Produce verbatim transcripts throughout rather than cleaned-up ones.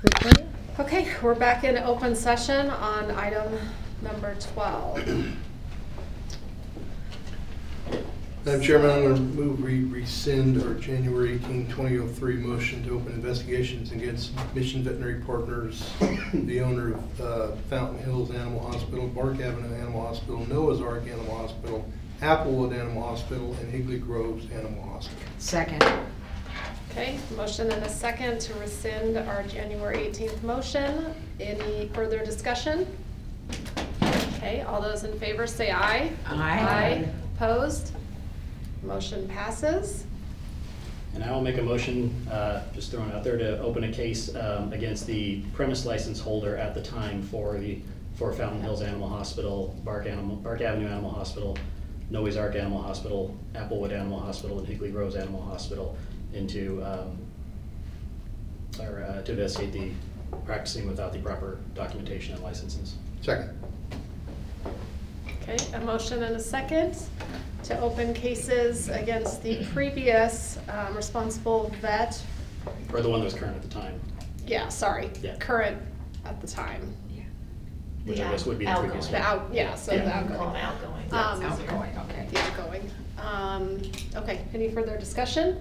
Victoria? Okay, we're back in open session on item number twelve. Madam Chairman, I'm going to move we rescind our January eighteenth, twenty oh three motion to open investigations against Mission Veterinary Partners, the owner of uh, Fountain Hills Animal Hospital, Bark Avenue Animal Hospital, Noah's Ark Animal Hospital, Applewood Animal Hospital, and Higley Groves Animal Hospital. Second. Okay, motion and a second to rescind our January eighteenth motion. Any further discussion? Okay, all those in favor say aye. Aye. Aye. Opposed? Motion passes. And I will make a motion, uh, just throwing it out there, to open a case um, against the premise license holder at the time for the for Fountain Hills Animal Hospital, Bark Animal Bark Avenue Animal Hospital, Noah's Ark Animal Hospital, Applewood Animal Hospital, and Higley Groves Animal Hospital into um, or uh, to investigate the practicing without the proper documentation and licenses. Second. Okay, a motion and a second to open cases against the previous um, responsible vet. Or the one that was current at the time, Yeah, sorry, Yeah. current at the time. which The I guess would be the outgoing. previous The one. out, yeah, so the Yeah. Call outgoing. them outgoing. Um, That's easier. Outgoing, okay. The outgoing. Um, okay, any further discussion?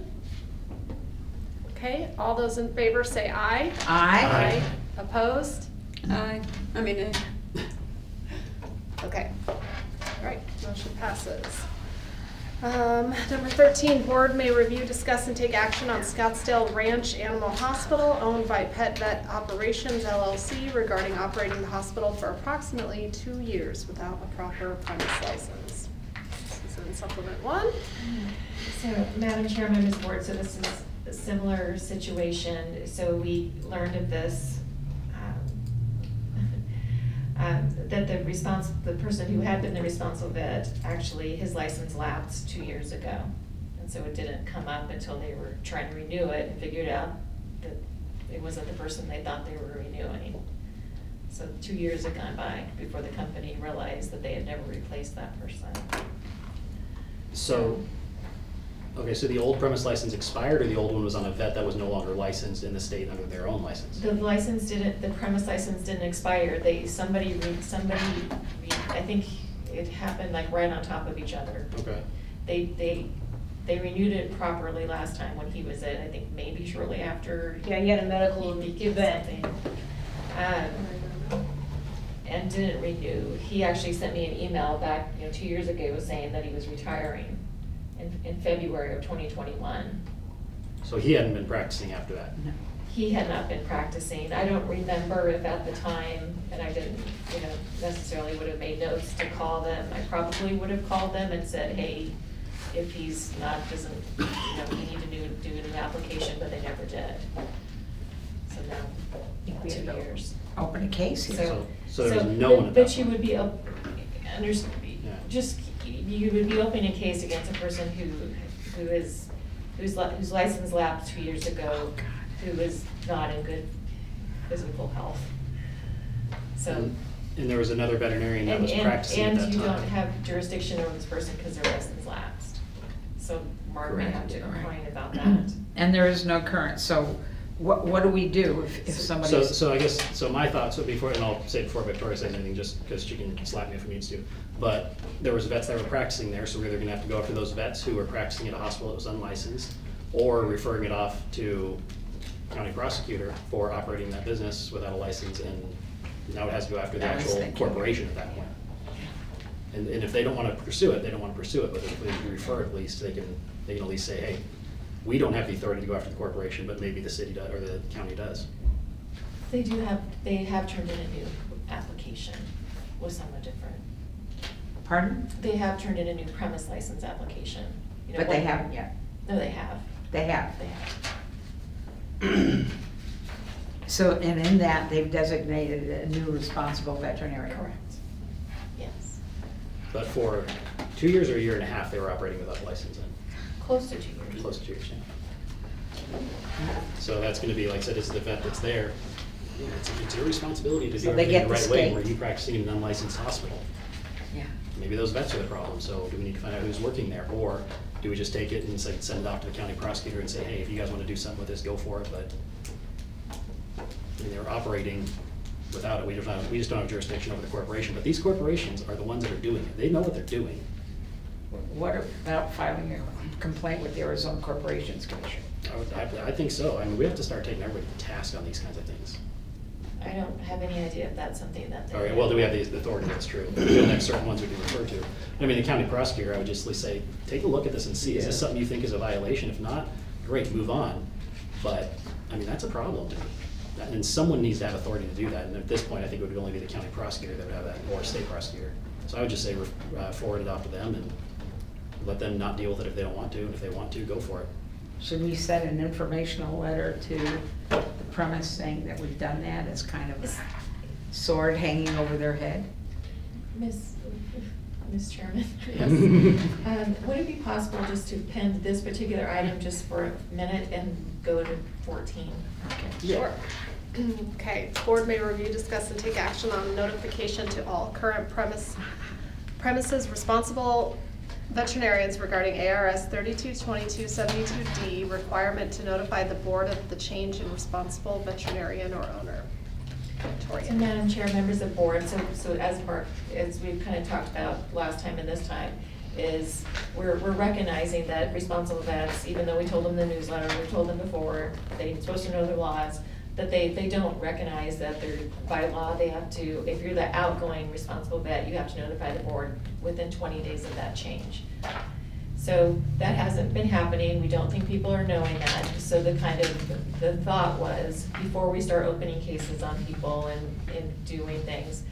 Okay, all those in favor say aye. Aye. Opposed? Aye. I mean, uh, Okay, all right, motion passes. Um, number thirteen, board may review, discuss, and take action on Scottsdale Ranch Animal Hospital owned by Pet Vet Operations L L C regarding operating the hospital for approximately two years without a proper premise license. This is in supplement one. So, Madam Chair, members of the board, so this is a similar situation. So we learned of this, um, um, that the response, the person who had been the responsible vet, actually, his license lapsed two years ago. And so it didn't come up until they were trying to renew it and figured out that it wasn't the person they thought they were renewing. So two years had gone by before the company realized that they had never replaced that person. So, okay, so the old premise license expired, or the old one was on a vet that was no longer licensed in the state under their own license? The license didn't, the premise license didn't expire. They, somebody, re- somebody, re- I think it happened like right on top of each other. Okay. They, they, they renewed it properly last time when he was in, I think maybe shortly after. Yeah, he had a medical he became event. something. Um, and didn't renew. He actually sent me an email back, you know, two years ago saying that he was retiring in, in February of twenty twenty-one. So he hadn't been practicing after that? No. He had not been practicing. I don't remember if at the time, and I didn't, you know, necessarily would have made notes to call them. I probably would have called them and said, hey, if he's not, doesn't, you know, we need to do, do an application, but they never did. So now, think we two had to years. Open a case here. So, so there was no but- one at that But you point. would be, op- under, Yeah. just, you would be opening a case against a person who, who is, whose, li- whose license lapsed two years ago, who is not in good physical health. So. And and there was another veterinarian that And, was and, practicing at that and time? you don't have jurisdiction over this person because their license lapsed. So Mark may have to Correct. complain about that. And there is no current, so what, what do we do if, if So, somebody's? so I guess, so my thoughts would be, before, and I'll say it before Victoria says anything, just because she can slap me if it needs to, but there was vets that were practicing there, so we're either gonna have to go after those vets who were practicing at a hospital that was unlicensed, or referring it off to county prosecutor for operating that business without a license, and now it has to go after the I was actual thinking. corporation at that point. And, and if they don't wanna pursue it, they don't wanna pursue it, but if they refer at least, they can, they can at least say, hey, we don't have the authority to go after the corporation, but maybe the city does, or the county does. They do have, they have turned in a new application with someone different. Pardon? They have turned in a new premise license application. You know, But they one- haven't yet. No, they have. They have. They have. So, and in that, they've designated a new responsible veterinarian. Correct. Yes. But for two years or a year and a half, they were operating without a license and Close to two years. close to two years. yeah. So that's gonna be, like I said, it's the vet that's there. Yeah, it's, it's your responsibility to do So they everything the get the right way. state. Were you practicing in an unlicensed hospital? Yeah. Maybe those vets are the problem, so do we need to find out who's working there? Or do we just take it and say, send it off to the county prosecutor and say, hey, if you guys wanna do something with this, go for it, but you and they're operating without it. We just don't have, we just don't have jurisdiction over the corporation, but these corporations are the ones that are doing it. They know what they're doing. What about filing a complaint with the Arizona Corporations Commission? I, would, I, I think so. I mean, we have to start taking everybody to task on these kinds of things. I don't have any idea if that's something that they. All right, well, do we have the authority? That's true. We'll have certain ones we can refer to. I mean, the county prosecutor, I would just say, take a look at this and see, is this Yeah. something you think is a violation? If not, great, move on. But, I mean, that's a problem to me. And someone needs to have authority to do that. And at this point, I think it would only be the county prosecutor that would have that, or state prosecutor. So I would just say uh, forward it off to them and let them not deal with it if they don't want to. And if they want to, go for it. Should we send an informational letter to the premise saying that we've done that as kind of a sword hanging over their head? Miss, Miss Chairman, yes. Um, would it be possible just to pen this particular item just for a minute and go to fourteen? Sure. Okay, board may review, discuss, and take action on notification to all current premise, premises responsible veterinarians regarding A R S thirty-two twenty-two seventy-two D requirement to notify the board of the change in responsible veterinarian or owner. Victoria. And Madam Chair, members of board, so, so as part, as we've kind of talked about last time and this time, is we're, we're recognizing that responsible vets, even though we told them in the newsletter, we told them before, they're supposed to know their laws, that they, they don't recognize that they're, by law, they have to, if you're the outgoing responsible vet, you have to notify the board within twenty days of that change. So that hasn't been happening, we don't think people are knowing that, so the kind of, the thought was, before we start opening cases on people and, and doing things,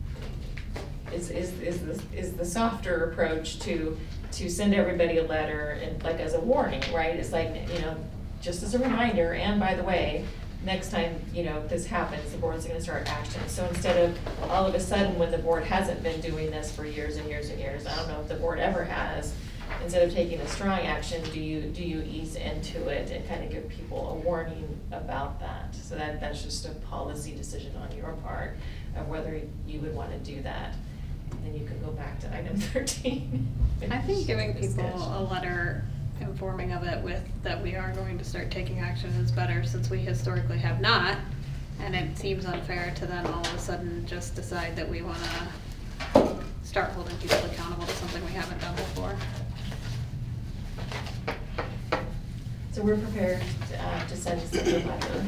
is, is, is the, is the softer approach to, to send everybody a letter and like as a warning, right? It's like, you know, just as a reminder, and by the way, next time, you know, this happens, the board's gonna start action. So instead of all of a sudden, when the board hasn't been doing this for years and years and years, I don't know if the board ever has, instead of taking a strong action, do you, do you ease into it and kind of give people a warning about that? So that, that's just a policy decision on your part of whether you would wanna do that. And then you can go back to item thirteen. I think giving people Discussion. a letter informing of it with that we are going to start taking action is better, since we historically have not. And it seems unfair to then all of a sudden just decide that we wanna start holding people accountable to something we haven't done before. So we're prepared uh, to send a separate letter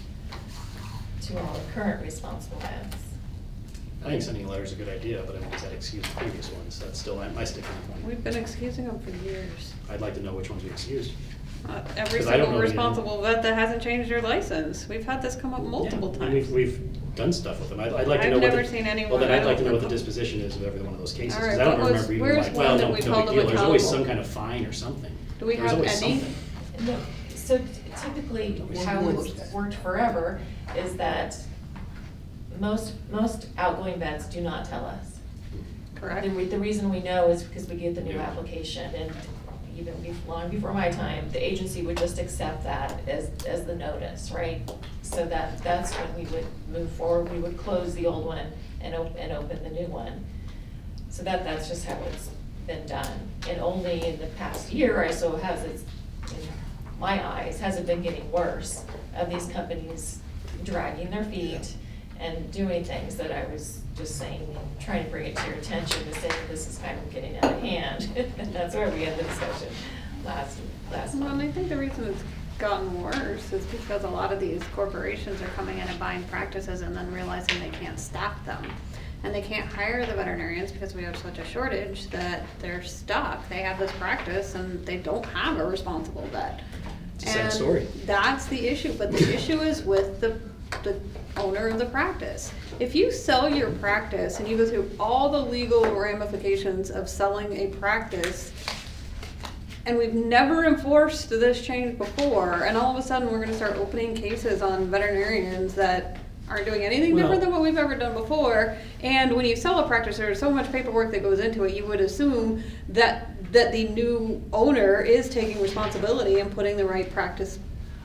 to all the current responsible vets. I think sending a letter is a good idea, but I mean, does that excuse the previous ones? That's still my sticking point. We've been excusing them for years. I'd like to know which ones we excused. Uh, every 'Cause I don't single know any- responsible vet that hasn't changed their license. We've had this come up multiple Yeah, and times. We've, we've done stuff with them. I'd, I'd like to I've know what never the. seen anyone- Well, then I I'd like to don't know what the know. disposition is of every one of those cases, All because right, I don't what was- remember even where's like, one well, that no, we've no held big them deal. There's always some accountable? kind of fine or something. Do we There's have always any? something. No, so t- typically, how it's worked forever is that most, most outgoing vets do not tell us. Correct. The, re- the reason we know is because we get the new Yeah. application, and even bef- long before my time, the agency would just accept that as, as the notice, right? So that, that's when we would move forward, we would close the old one and op- and open the new one. So that, that's just how it's been done. And only in the past year or so has it, in my eyes, has it been getting worse of these companies dragging their feet and doing things that I was just saying, trying to bring it to your attention to say that this is kind of getting out of hand. That's where we had the discussion last, last Well, and I month. think the reason it's gotten worse is because a lot of these corporations are coming in and buying practices and then realizing they can't staff them. And they can't hire the veterinarians because we have such a shortage that they're stuck. They have this practice and they don't have a responsible vet. It's a sad And story. That's the issue, but the issue is with the, the owner of the practice. If you sell your practice and you go through all the legal ramifications of selling a practice, and we've never enforced this change before, and all of a sudden we're gonna start opening cases on veterinarians that aren't doing anything Well- different than what we've ever done before. And when you sell a practice, there's so much paperwork that goes into it, you would assume that, that the new owner is taking responsibility and putting the right practice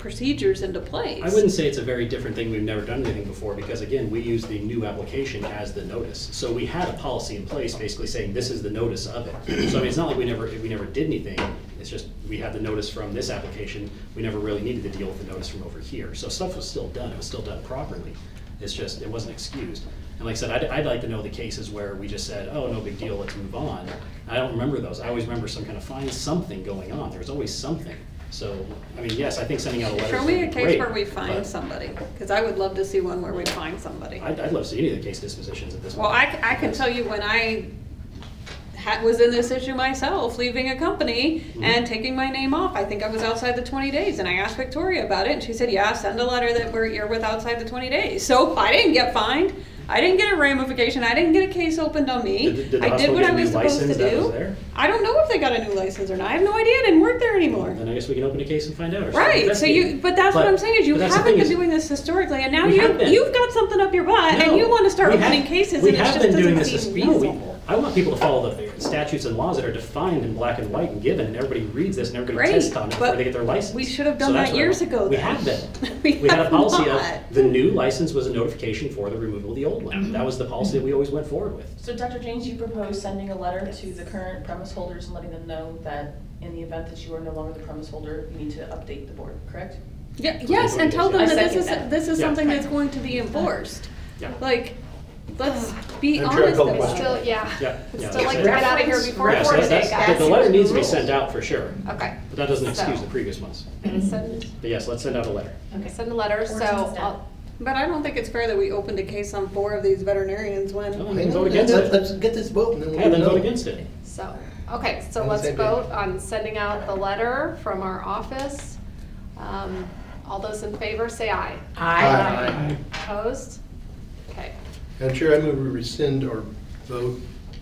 procedures into place. I wouldn't say it's a very different thing, we've never done anything before, because again, we use the new application as the notice. So we had a policy in place basically saying this is the notice of it. So I mean, it's not like we never, we never did anything, it's just, we had the notice from this application, we never really needed to deal with the notice from over here. So stuff was still done, it was still done properly, it's just, it wasn't excused. And like I said, I'd, I'd like to know the cases where we just said, oh, no big deal, let's move on. I don't remember those, I always remember some kind of fine, something going on, there's always something. So, I mean, yes, I think sending out a letter Show would me be a case great, where we find but somebody, because I would love to see one where we find somebody. I'd, I'd love to see any of the case dispositions at this point. Well, I, c- I can tell you when I ha was in this issue myself, leaving a company Mm-hmm. and taking my name off. I think I was outside the twenty days, and I asked Victoria about it, and she said, yeah, send a letter that we're, you're with outside the twenty days. So I didn't get fined. I didn't get a ramification. I didn't get a case opened on me. Did- did the I did hospital what get I a new was supposed to license that was do. there? I don't know if they got a new license or not. I have no idea. I didn't work there anymore. Then I guess we can open a case and find out. Or start Right, so investigating. you, but that's what But- I'm saying is you but that's the haven't thing been is- doing this historically, and now We you, have been. you've got something up your butt, and No, you wanna start we have- opening cases, we and it have just been doing doesn't this seem as- no, we- reasonable. I want people to follow the statutes and laws that are defined in black and white and given, and everybody reads this and everybody Great, tests on it before but they get their license. we should have So done that's that what I years want. ago We then. have been. We We had a have policy of, not. the new license was a notification for the removal of the old one. That was the policy that we always went forward with. So Doctor James, you propose sending a letter to the current premise holders and letting them know that in the event that you are no longer the premise holder, you need to update the board, correct? Yeah, yes, and tell them I that this second is, that. this is Yeah. something that's going to be enforced. Yeah. Like, let's be I'm sure I honest called about question. Still, it. yeah. Yeah. I'd yeah, still that's like it. to get out of here before Yeah, so Thursday, that's- guys. The the letter needs to be sent out for sure, Okay. but that doesn't excuse So- the previous ones. Send, But yes, let's send out a letter. Okay. send a letter, so Fourteen's done. I'll, But I don't think it's fair that we opened a case on four of these veterinarians when. No, Hang then on, vote against let's- it. Let's get this vote and then we'll. Yeah, then know. vote against it. so, okay, so On the let's same vote page. on sending out the letter from our office. Um, all those in favor, say aye. Aye. Opposed? Okay. Madam Chair, I move we rescind our vote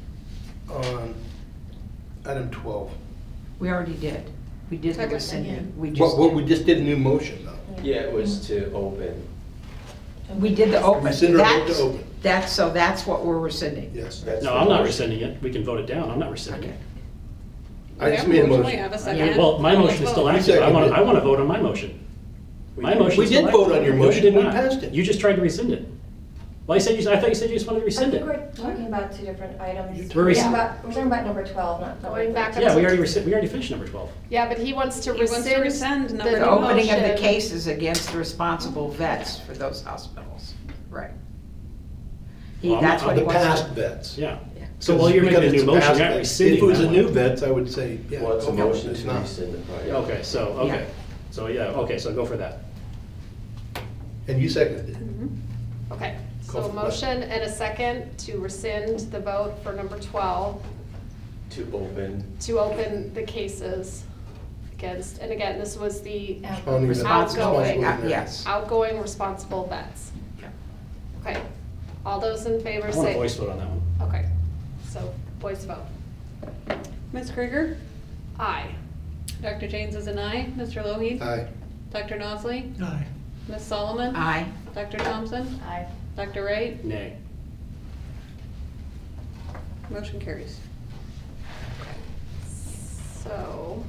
on item twelve. We already did. We did the Second. rescinding. We just What, what, we did, just did a new motion though. Yeah, it was to open. we did the open. Rescind our vote to That's, open. that's, so that's what we're rescinding. Yes. That's No, the I'm not motion. rescinding it. We can vote it down. I'm not rescinding Okay. it. I We just have made a We motion. have a Yeah. second. Well, my Let's motion is still vote. active. I want to, seconded I it. want to vote on my motion. My motion We is still did vote active. on your No, you motion. did We not. passed it. You just tried to rescind it. Well, you said you, I thought you said you just wanted to I rescind think it. we're talking about two different items. We're We're rec- talking about, we're talking about number twelve, not number Going back thirteen. Yeah, we already rescind, we already finished number twelve. Yeah, but he wants to He wants to rescind. rescind the number The new opening of the motion. cases against the responsible vets for those hospitals. Right. He, Well, I'm that's not- what he The wants. past to- vets. Yeah. Yeah. So while you're making a Because new it's motion, past you're not vets. rescinding If it was that a new one. vets, I would say, yeah. Well, it's a okay, motion it's to not. rescind the prior. Yeah, Okay, so, okay. Yeah. So, yeah, okay, so go for that. And you seconded it. Mhm. Okay, Call so for a the motion and a second to rescind the vote for number twelve, To open. to open the cases against, and again, this was the Responding vets. Responsible, Outgoing. uh, yes. outgoing responsible vets. Yeah. Okay, all those in favor I want a say. voice vote on that one. Okay, so voice vote. Miz Krieger? Aye. Doctor James is an aye. Mister Lohe? Aye. Doctor Nosley? Aye. Miz Solomon? Aye. Doctor Thompson? Aye. Doctor Wright? Nay. Motion carries. So.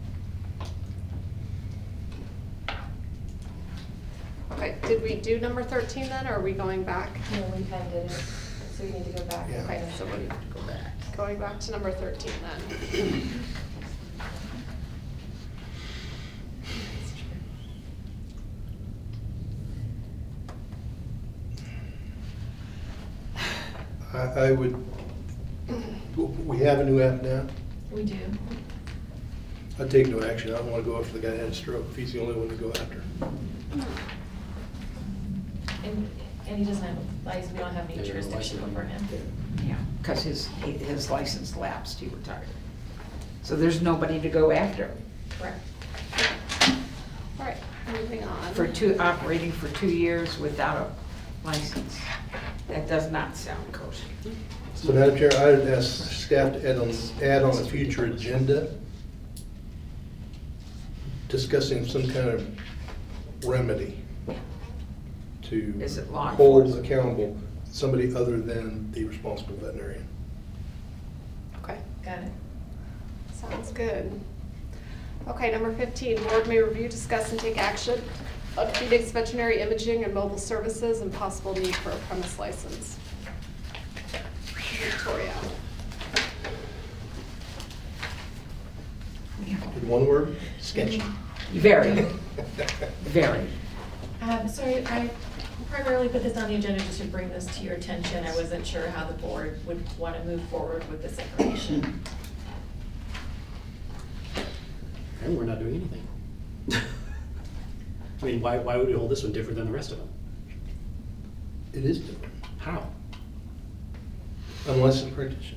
Okay, did we do number thirteen then, or are we going back? No, we kind of did it, so we need to go back. Yeah. Okay, so we're Go back. going back to number thirteen then. I, I would, we have a new app now. We do. I'd take no action. I don't want to go after the guy that had a stroke if he's the only one to go after. And, and he doesn't have, like, we don't have any Yeah, jurisdiction license. over him. Yeah, because his, his license lapsed, he retired. So there's nobody to go after Correct. All right, moving on. for two, operating for two years without a license. That does not sound kosher. So Madam Chair, I would ask staff to add on, add on a future agenda discussing some kind of remedy to Is it law hold enforcement? accountable somebody other than the responsible veterinarian. Okay, Got it. sounds good. Okay, number fifteen, board may review, discuss, and take action on Phoenix Veterinary Imaging and Mobile Services and possible need for a premise license. Victoria. In one word, sketchy. Very, very. Um, sorry, I primarily put this on the agenda just to bring this to your attention. I wasn't sure how the board would want to move forward with this information. And we're not doing anything. I mean, why, why would we hold this one different than the rest of them? It is different, How? unlicensed practitioner.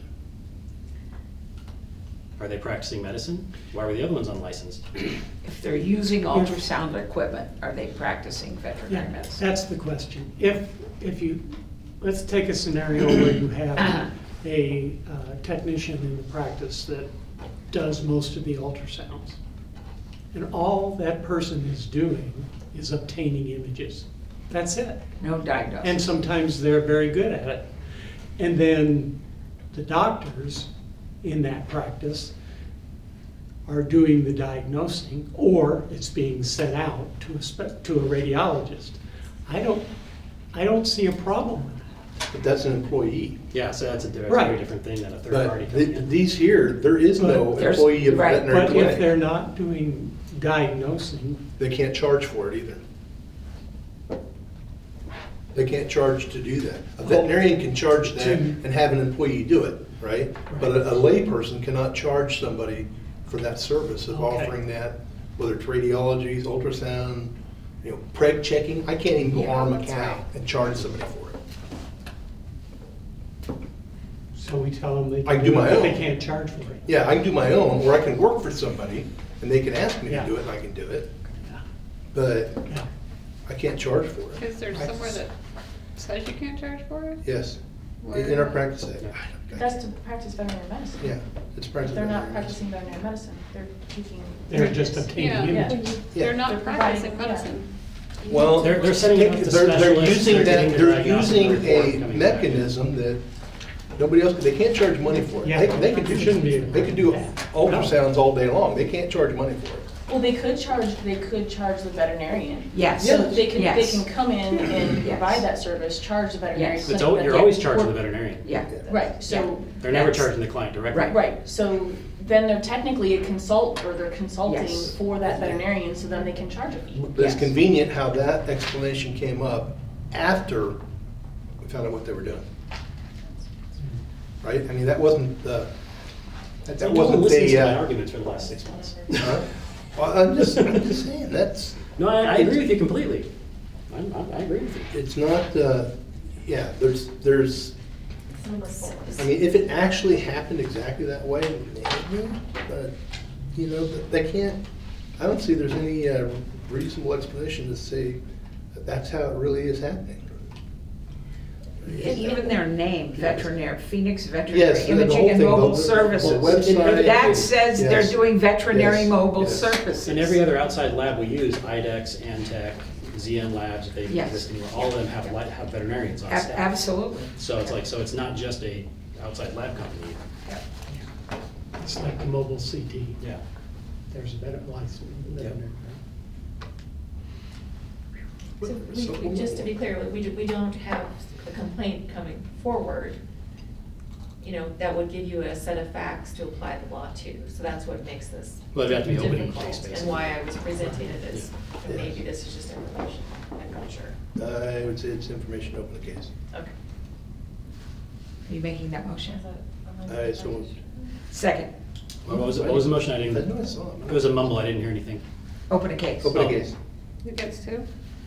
Are they practicing medicine? Why were the other ones unlicensed? If they're using ultrasound equipment, are they practicing veterinary Yeah, medicine? that's the question. If, if you, let's take a scenario where you have a uh, technician in the practice that does most of the ultrasounds. And all that person is doing is obtaining images. That's it. No diagnosis? And sometimes they're very good at it. And then the doctors in that practice are doing the diagnosing, or it's being sent out to a, spe- to a radiologist. I don't, I don't see a problem with that. But that's an employee. Yeah, so that's a that's a Right. very different thing than a third party But coming th- in. these here, there is no But there's- employee of a right, veterinary But if clinic. they're not doing diagnosing, They can't charge for it either. They can't charge to do that. A veterinarian can charge that To- and have an employee do it, right? But a a layperson cannot charge somebody for that service of Okay. offering that, whether it's radiology, ultrasound, you know, preg checking. I can't even go Yeah, harm a that's cow right. and charge somebody for it. so we tell them they I can do do my it, but they own. can't charge for it. Yeah, I can do my own, or I can work for somebody and they can ask me to Yeah. do it and I can do it. Yeah. But Yeah. I can't charge for it. Is there somewhere that says you can't charge for it? Yes, Where? in our practice act. That's to practice veterinary medicine. Yeah, it's practice. They're not veterinary practicing veterinary medicine, they're teaching. They're just images. obtaining Yeah. images. Yeah. They're not They're practicing providing- yeah. medicine. Well, They're- they're setting up the they're, they're specialists, using they're that, getting the they're diagnostic using report a coming back. mechanism that nobody else, they can't charge money for it. Yeah. They, they could do, Shouldn't be. they could do Yeah. ultrasounds all day long, they can't charge money for it. Well, they could charge, they could charge the veterinarian. Yes. So they can, they Yes. can come in and Yes. provide that service, charge the veterinary Yes. clinic. It's al- that you're they- always charging the or- veterinarian. Yeah. Right, so. They're never that's- charging the client directly. Right. Right, so then they're technically a consult, or they're consulting Yes. for that veterinarian, so then they can charge a fee. But it's Yes. convenient how that explanation came up after we found out what they were doing. Right? I mean, that wasn't the, that that So no one wasn't listens the, to my uh, arguments for the last six months. huh? Well, I'm just, I'm just saying, that's, No, I, I agree with you completely. I'm, I I agree with you. it's not, uh, yeah, there's, there's, Number four. I mean, if it actually happened exactly that way, maybe, but, you know, they can't, I don't see there's any uh, reasonable explanation to say that that's how it really is happening. And even their name, veterinary, Phoenix Veterinary Yes, the- the whole Imaging and thing, Mobile the- the Services. website. That says they're Yes. doing veterinary Yes. mobile Yes. services. And every other outside lab we use, IDEX, Antech, Z N Labs, they Yes. exist anywhere, all of them have, li- have veterinarians on Ab- staff. Absolutely. So it's like, so it's not just a outside lab company. It's like the mobile C T. Yeah. There's a better license. veterinary. So we, we, just to be clear, we, we don't have a complaint coming forward, you know, that would give you a set of facts to apply the law to. So that's what makes this Well, it'd have to be opening difficult, case, and basically. why I was presenting it as, Yeah. maybe this is just information, I'm not sure. I would say it's information, open the case. Okay. Are you making that motion? I so moved. Second, What was, it- what was the motion? I I didn't, know I saw it. it was a mumble, I didn't hear anything. open a case. Open Oh. the case. Who gets two?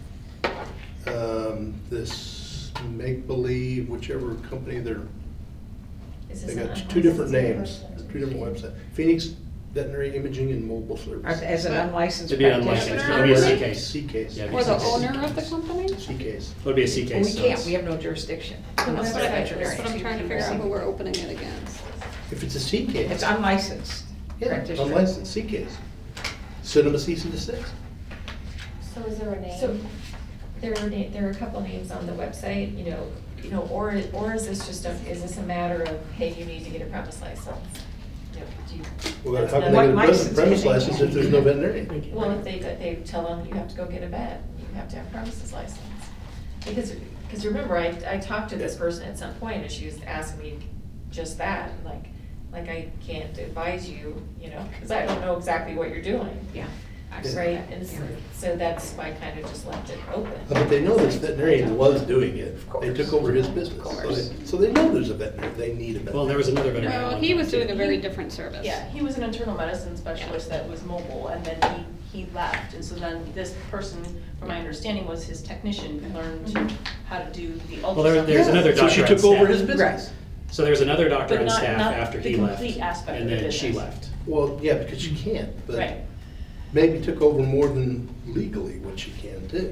Um, this make-believe, whichever company they're, Is they this an got two different unlicensed names, two different websites. Phoenix Veterinary Imaging and Mobile Service. As an unlicensed It'd be an practitioner. unlicensed, it'd be a C case. C case. Yeah, it'd be Or a the C case. owner of the company? C case. It would be a C Well, case. We so can't, it's- we have no jurisdiction. That's Unless what they're I- that's veterinary. what I'm trying to figure out who we're opening it against. If it's a C case. It's unlicensed Yeah, practitioner. unlicensed C case. Send them a cease and desist. So is there a name? So there are, na- there are a couple names on the website, you know, you know, or, or is this just a, is this a matter of, hey, you need to get a premise license? do you- Well, that's how can another- they get a What premise license premise can they license get? if there's no veterinarian? Well, if they, they tell them, you have to go get a vet, you have to have premises license. Because, because remember, I, I talked to this person at some point, and she was asking me just that, like, like I can't advise you, you know, because I don't know exactly what you're doing. Yeah. Right, and so, so that's why I kind of just left it open. But they know this veterinarian was doing it. They took over his business. Of So course. they- So they know there's a veterinarian, they need a veterinarian. Well, there was another veterinarian. Well, one he time, was too. doing a very different service. Yeah, he was an internal medicine specialist that was mobile, and then he, he left. And so then this person, from my understanding, was his technician, who learned to- how to do the ultrasound. Well, there, there's another So doctor she on took over staff. his business. So there was another doctor But on not- staff not after the he left. complete aspect And of the then she business. left. Well, yeah, because she can't, but Right. maybe took over more than legally what she can do.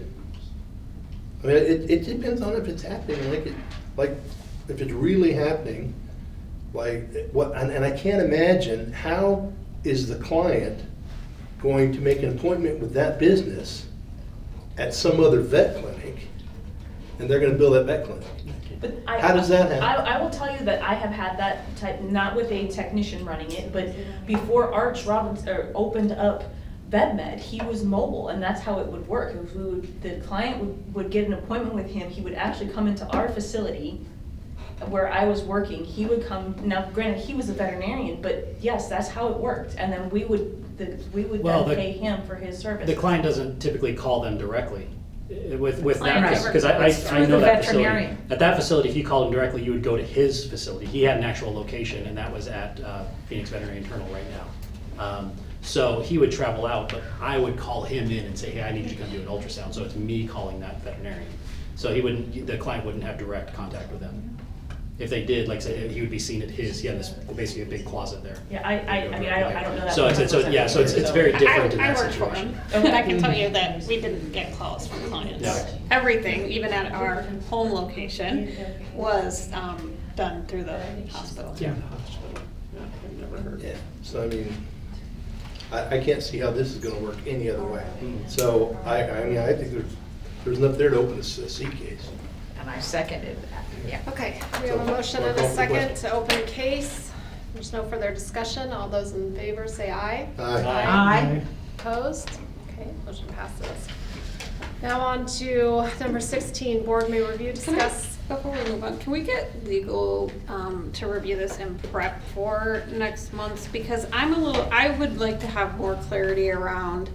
I mean, it, it depends on if it's happening, like it, like, if it's really happening, like, what, and, and I can't imagine, how is the client going to make an appointment with that business at some other vet clinic, and they're gonna bill that vet clinic? But I, How does that happen? I, I will tell you that I have had that type, not with a technician running it, but before Arch Robbins, or opened up VetMed, he was mobile, and that's how it would work. If we would, the client would, would get an appointment with him, he would actually come into our facility where I was working, he would come, now granted, he was a veterinarian, but yes, that's how it worked. And then we would, the, we would Well, then the- pay him for his service. The client doesn't typically call them directly. Uh, With, with Client that, never because I, I goes I through know the that facility. veterinarian. At that facility, if you called him directly, you would go to his facility. He had an actual location, and that was at uh, Phoenix Veterinary Internal right now. Um, So he would travel out, but I would call him in and say, hey, I need you to come do an ultrasound. So it's me calling that veterinarian. So he wouldn't, the client wouldn't have direct contact with them. If they did, like I said, he would be seen at his, he had this, basically a big closet there. Yeah, I, I, I mean, I don't, I don't know that. So it's, it's, so, yeah, so it's, it's very different in I that worked for situation. him, and I can tell you that we didn't get calls from clients. Yeah. Everything, even at our home location, was um, done through the hospital. Yeah, the hospital. Yeah, I've never heard. Yeah, so I mean, I, I can't see how this is gonna work any other way. So I, I mean, I think there's, there's enough there to open a S- a C case. And I seconded that, yeah. Okay, we have a motion and a second to open a case. There's no further discussion. All those in favor say aye. Aye. Aye. Opposed? Okay, motion passes. Now on to number sixteen, board may review, Can I, discuss. before we move on, can we get legal um, to review this and prep for next month's? Because I'm a little, I would like to have more clarity around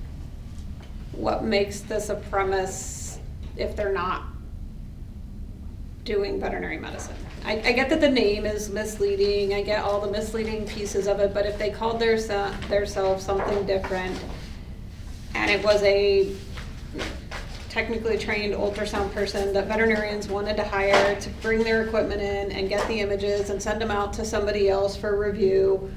what makes this a premise if they're not doing veterinary medicine. I, I get that the name is misleading, I get all the misleading pieces of it, but if they called their se- theirselves something different, and it was a technically trained ultrasound person that veterinarians wanted to hire to bring their equipment in and get the images and send them out to somebody else for review,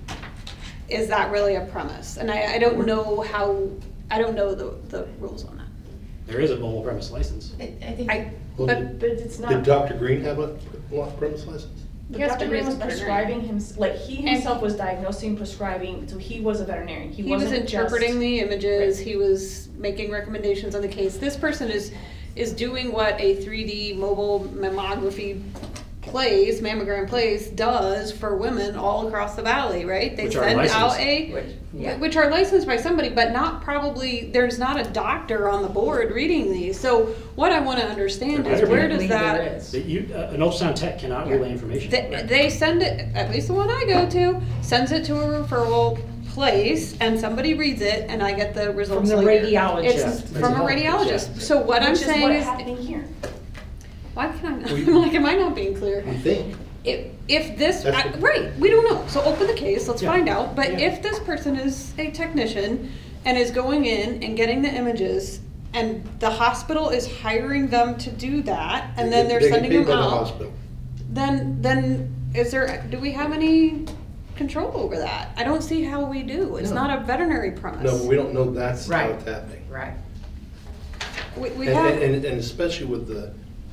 is that really a premise? And I, I don't know how, I don't know the, the rules on that. There is a mobile premise license. I, I think. I, Well, but But it's not. Did Doctor Green have a premise license? But Yes, Doctor but Green he's was a prescribing him, like, he And- himself was diagnosing, prescribing, so he was a veterinarian. He he was wasn't just. interpreting the images, Right. he was making recommendations on the case. This person is, is doing what a three D mobile mammography place, mammogram place, does for women all across the valley, right? They Which are send out licensed. a, Which- yeah. which are licensed by somebody, but not probably, there's not a doctor on the board reading these. So what I wanna understand is, where does Legally, there that? is. That you, uh, an ultrasound tech cannot relay information. They, they send it, at least the one I go to, sends it to a referral place, and somebody reads it, and I get the results the later. radiologist. It's from a radiologist. So what I'm Which is saying what is, happening here. why can I, We- I'm like, am I not being clear? We think. If, if this, That's I- what- right, we don't know, so open the case, let's Yeah. find out, but Yeah. if this person is a technician and is going in and getting the images, and the hospital is hiring them to do that, and then they're They get sending paid them by the out, hospital. then, then is there, do we have any control over that? I don't see how we do, it's No. not a veterinary premise. No, but we don't know that's how Right. it's happening. Right. We, we And, have, and, and especially with the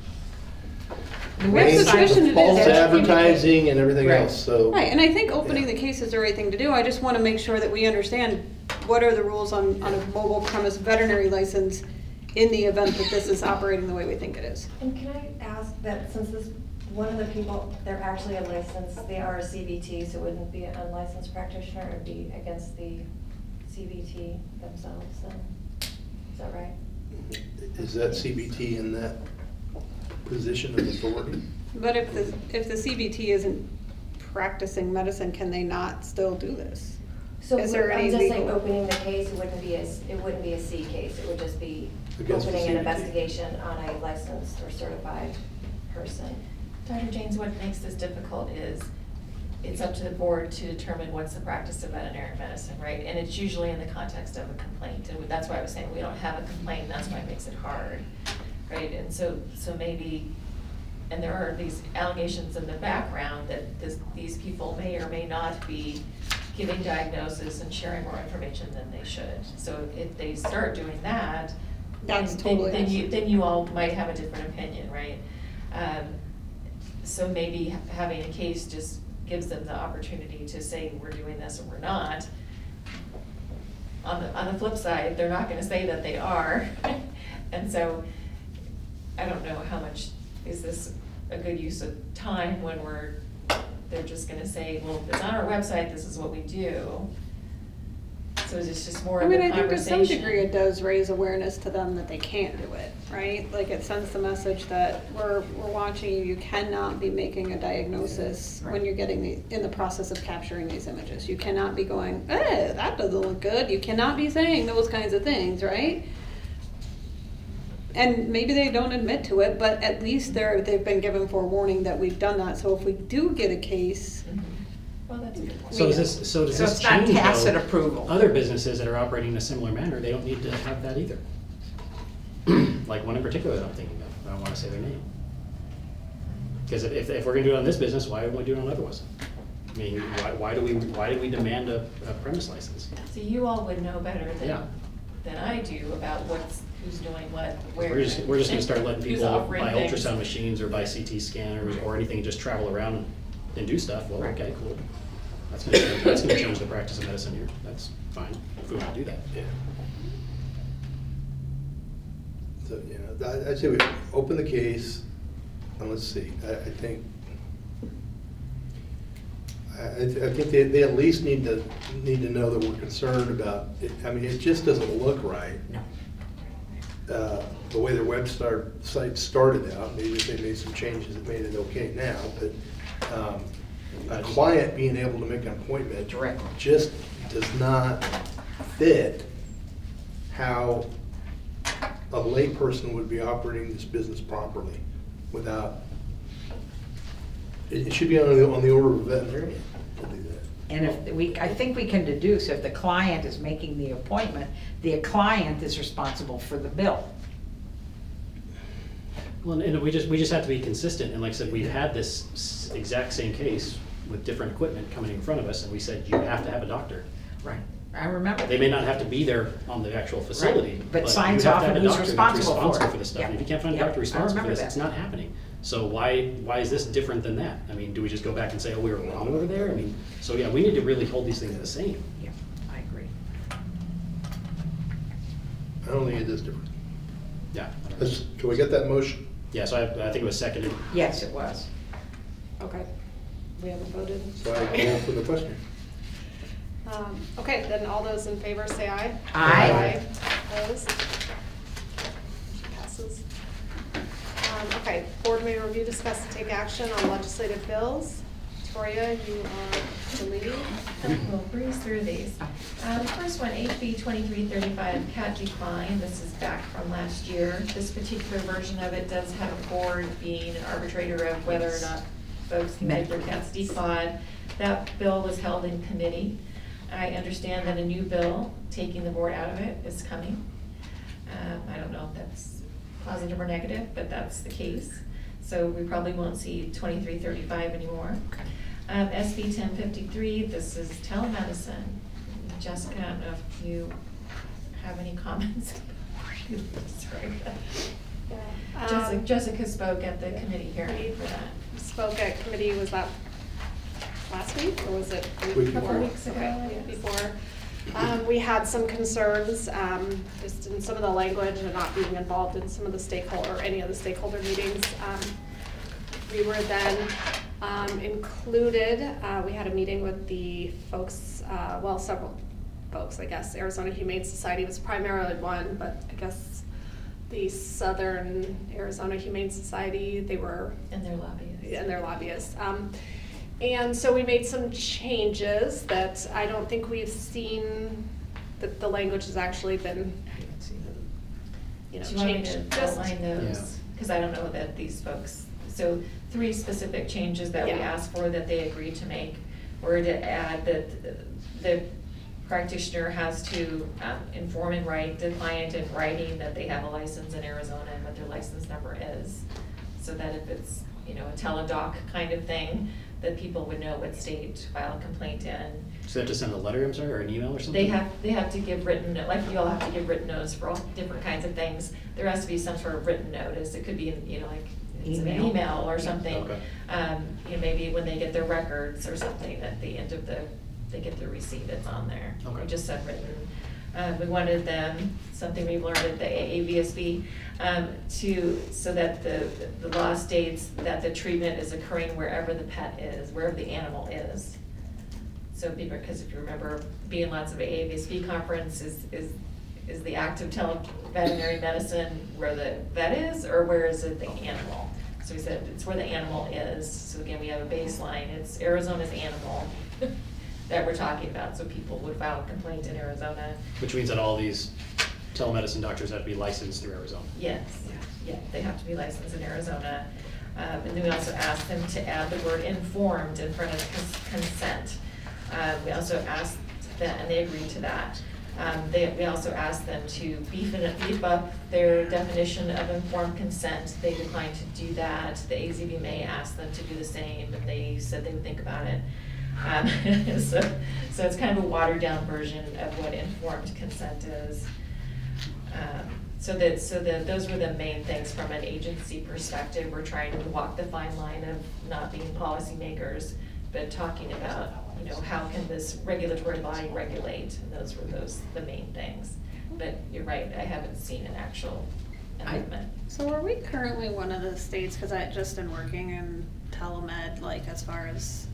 The We have website suspicion it false is. advertising and everything Right. else, so. right, and I think opening Yeah. the case is the right thing to do, I just wanna make sure that we understand what are the rules on, on a mobile premise veterinary license in the event that this is operating the way we think it is. And can I ask that since this one of the people, they're actually a licensed, they are a C B T, so it wouldn't be an unlicensed practitioner, it would be against the C B T themselves, so, is that right? Is that C B T in that position of authority? But if the, if the C B T isn't practicing medicine, can they not still do this? So Is there I'm any just saying, legal- opening the case, it wouldn't be a, s- it wouldn't be a C case, it would just be Against the opening C an B T. investigation on a licensed or certified person. Doctor James, what makes this difficult is it's up to the board to determine what's the practice of veterinary medicine, right? And it's usually in the context of a complaint, and that's why I was saying we don't have a complaint, and that's why it makes it hard, right? And so, so maybe, and there are these allegations in the background that this, these people may or may not be giving diagnosis and sharing more information than they should. So if they start doing that, then, That's then- totally then you, understandable. then you all might have a different opinion, right? Um, So maybe ha- having a case just gives them the opportunity to say, we're doing this or we're not. On the, on the flip side, they're not gonna say that they are. And so, I don't know how much, is this a good use of time when we're, they're just gonna say, well, if it's on our website, this is what we do. So it's just more I of mean, a I think to conversation. some degree it does raise awareness to them that they can't do it, right? Like it sends the message that we're, we're watching you, you cannot be making a diagnosis when Right. you're getting the, in the process of capturing these images. You cannot be going, eh, that doesn't look good. You cannot be saying those kinds of things, right? And maybe they don't admit to it, but at least they're, they've been given forewarning that we've done that. So if we do get a case, Mhm. Well, that's a good point. So is this, so does So this it's not change tacit though, approval. other businesses that are operating in a similar manner, they don't need to have that either? Like one in particular that I'm thinking of, I don't wanna say their name. Because if, if we're gonna do it on this business, why wouldn't we do it on other ones? I mean, why, why do we, why did we demand a, a premise license? So you all would know better Yeah. than, than I do about what's, who's doing what, where. We're just, we're just gonna start letting who's people offering buy things. ultrasound machines or buy C T scanners or anything, and just travel around and, and do stuff, well, Right. okay, cool. That's gonna, change- that's gonna change the practice of medicine here, that's fine, if we wanna do that. Yeah. So, yeah, I- I'd say we open the case, and let's see, I, I think, I, I th- I think they, they at least need to, need to know that we're concerned about, it. I mean, it just doesn't look right. No. Uh, the way their website site started out, maybe if they made some changes that made it okay now, but, um, a client being able to make an appointment Directly. just does not fit how a layperson would be operating this business properly without, it, it should be on the, on the order of a veterinarian to do that. And if we, I think we can deduce if the client is making the appointment, the client is responsible for the bill. Well, and we just, we just have to be consistent, and like I said, we've had this s- exact same case with different equipment coming in front of us, and we said, you have to have a doctor. Right. I remember. They may not have to be there on the actual facility, Right, but but you signs have off to have a and who's doctor that's responsible for it. responsible for this stuff. Yeah. And if you can't find a Yeah, doctor I responsible for remember this, that. it's not happening. So why, why is this different than that? I mean, do we just go back and say, oh, we were wrong over there? I mean, so yeah, we need to really hold these things the same. Yeah, I agree. I don't think it is different. Yeah. Let's, can we get that motion? Yeah, so I, I think it was seconded. Yes, it was. okay, we haven't voted. So I call for the question. Um, okay, then all those in favor say aye. Aye. Opposed? Motion passes. Um, okay, board may review, discuss, and take action on legislative bills. Victoria, you are the lead. We'll breeze through these. Um, First one, H B twenty-three thirty-five, cat decline. This is back from last year. This particular version of it does have a board being an arbitrator of whether or not folks can get their cats declawed. That bill was held in committee. I understand that a new bill, taking the board out of it, is coming. Um, I don't know if that's positive or negative, but that's the case. So we probably won't see twenty-three thirty-five anymore. Um, S B ten fifty-three, this is telemedicine. Jessica, I don't know if you have any comments. Sorry. Jessica, Um, Jessica spoke at the committee hearing for that. Spoke at committee, was that last week, or was it the Week week before. before? Weeks ago, Okay, week yes. before. Um, we had some concerns, um, just in some of the language and not being involved in some of the stakeholder, or any of the stakeholder meetings. Um, we were then um, included, uh, we had a meeting with the folks, uh, well, several folks, I guess. Arizona Humane Society was primarily one, but I guess the Southern Arizona Humane Society, they were. And their lobbyists. And their lobbyists. Um, and so we made some changes that I don't think we've seen, that the language has actually been, you know, Do you want me changed. to Just- outline those? Because I don't know that these folks, so three specific changes that we Yeah. asked for that they agreed to make were to add that the practitioner has to um, inform and write the client in writing that they have a license in Arizona and what their license number is. So that if it's, you know, a teledoc kind of thing, that people would know what state to file a complaint in. So they have to send a letter, I'm sorry, or an email or something? They have, they have to give written, like you all have to give written notice for all different kinds of things. There has to be some sort of written notice. It could be, you know, like, it's an Email. email or something. Okay. Um, you know, maybe when they get their records or something, at the end of the, they get their receipt, it's on there. Okay. We just said written. Uh, we wanted them, something we've learned at the A A V S B, um, to, so that the, the law states that the treatment is occurring wherever the pet is, wherever the animal is. So, because if you remember, being lots of A A V S B conference is, is, is the act of tele veterinary medicine where the vet is, or where is it the animal? So we said it's where the animal is. So again, we have a baseline. It's Arizona's animal that we're talking about. So people would file a complaint in Arizona. Which means that all these telemedicine doctors have to be licensed through Arizona. Yes, yeah, they have to be licensed in Arizona. Um, and then we also asked them to add the word informed in front of cons- consent. Um, we also asked that, and they agreed to that. Um, they, we also asked them to beef, it, beef up their definition of informed consent. They declined to do that. The A Z B M A asked them to do the same, and they said they would think about it. Um, so, so it's kind of a watered down version of what informed consent is. Um, so that, so that those were the main things from an agency perspective. We're trying to walk the fine line of not being policymakers, but talking about, you know, how can this regulatory body regulate? And those were those the main things. But you're right, I haven't seen an actual amendment. So are we currently one of the states, because I just been working in telemed, like as far as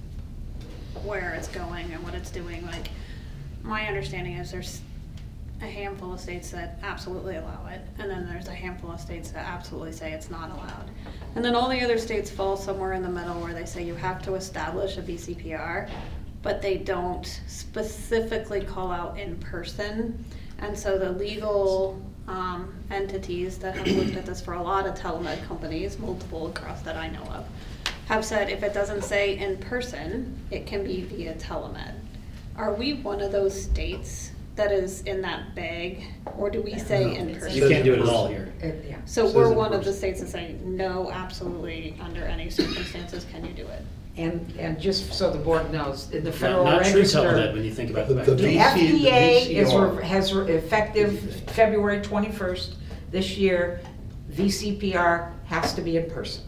where it's going and what it's doing, like my understanding is there's a handful of states that absolutely allow it, and then there's a handful of states that absolutely say it's not allowed. And then all the other states fall somewhere in the middle where they say you have to establish a V C P R, but they don't specifically call out in person. And so the legal um, entities that have looked at this for a lot of telemed companies, multiple across that I know of, have said if it doesn't say in person, it can be via telemed. Are we one of those states that is in that bag, or do we say No. in It's- person? You can't do it at all here. It- yeah. So Says we're in one of the person. states that say, no, absolutely, under any circumstances can you do it. And, and just so the board knows, in the Not, Federal not true Register. telemed when you think about the The- back. the The V C F D A the is, V C R. re- has re- effective February twenty-first this year, V C P R has to be in person.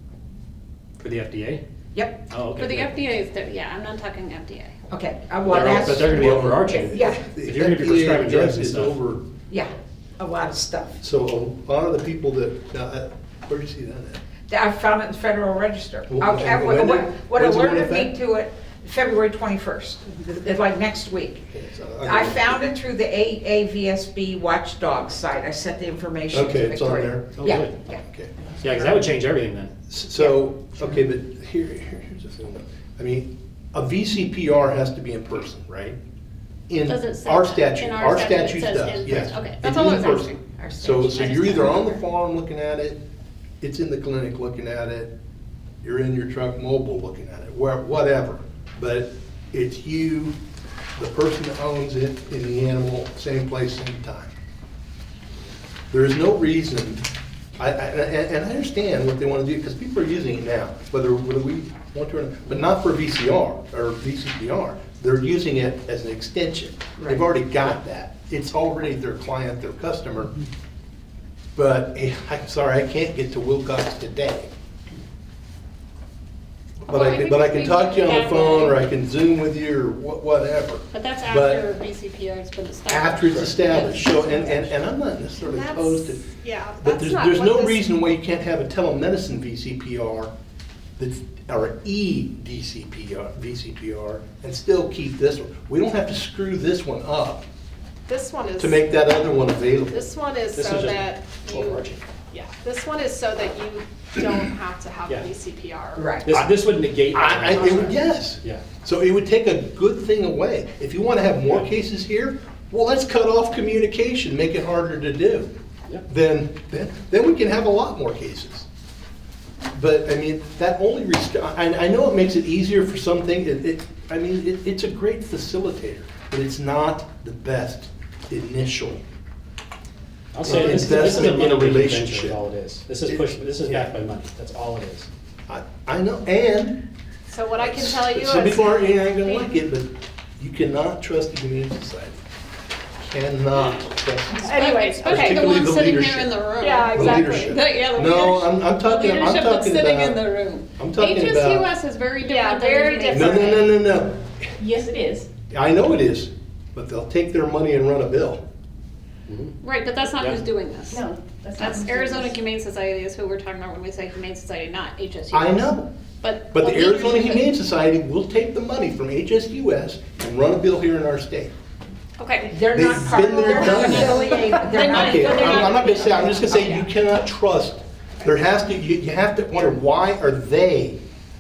For the F D A? Yep, Oh, okay. For the good. F D A, is the- yeah, I'm not talking F D A. okay, uh, well, They're- that's. But they're gonna be overarching. Yeah, If you're gonna be prescribing The F D A drugs and is stuff. over, yeah, a lot of stuff. so a lot of the people that, now, uh, where'd you see that at? I found it in the Federal Register. Well, Okay, and What when what- did- what when's it go alerted into me effect? to it, February twenty-first, it's like next week. Okay, so I found it through the A A V S B Watchdog site. I sent the information to Okay, it's on Victoria. there? Oh, Yeah, good. yeah. Okay. Yeah, because that would change everything then. So, okay, but here, here- here's the thing. I mean, a V C P R has to be in person, right? In Does it say our that? statute, In our our statute, it statute says does, in yes. person. Okay, It's that's all I in was person. asking. Our So, statute. so I you're just either can't on the remember. farm looking at it, it's in the clinic looking at it, you're in your truck mobile looking at it, where, whatever. But it's you, the person that owns it, and the animal, same place, same time. There is no reason, I, I, and, and I understand what they want to do, because people are using it now, whether, whether we want to or not, but not for V C R or V C P R. They're using it as an extension. Right. They've already got that. It's already their client, their customer. But eh, I'm sorry, I can't get to Wilcox today. But Well, I I can, think but I we can talk to you on the can- phone, or I can Zoom with you, or wha- whatever. But that's But after V C P R has been established. After it's established, so, and, and, and I'm not necessarily opposed to, That's, yeah, but that's there's, not there's what no this- reason why you can't have a telemedicine V C P R that's, or E D C P R, V C P R, and still keep this one. We don't have to screw this one up This one is. to make that other one available. This one is This so is just that you, overarching. yeah, this one is so that you don't have to have Yeah. V C P R. Right. This, this would negate. I, I, it would- yes. Yeah. So it would take a good thing away. If you want to have more cases here, well, let's cut off communication, make it harder to do. Yeah. Then, then, then we can have a lot more cases. But, I mean, that only, rest- I, I know it makes it easier for something, it, it, I mean, it, it's a great facilitator, but it's not the best initial. I'll say this, this is a Investment in a money relationship. relationship. Is all it is. This is push. This is backed by money. That's all it is. I, I know, and So what I can tell you is. some people aren't, ain't gonna like it, but you cannot trust the Humane Society. Cannot trust. Anyways, Especially okay. the Particularly ones the sitting here leadership. in the room. Yeah, The exactly. leadership. The- yeah, the No, leadership- I'm, I'm talking, The I'm leadership that's talking sitting in the about, room. I'm talking H S U about. S is very different. Yeah, than very the Humane No, no, different. no, no, no. Yes, it is. I know it is, but they'll take their money and run a bill. Right, but that's not Yeah. who's doing this. No, that's not. That's who's Arizona doing this. Humane Society is who we're talking about when we say Humane Society, not H S U S. I know, But. but the Arizona leadership- Humane Society will take the money from H S U S and run a bill here in our state. Okay. They're They've not part been of there, the done that. Affiliated, they're They're not- not- Okay, they're I'm, I'm not gonna say, I'm just gonna say, Okay. you cannot trust. There has to, you, you have to wonder, why are they?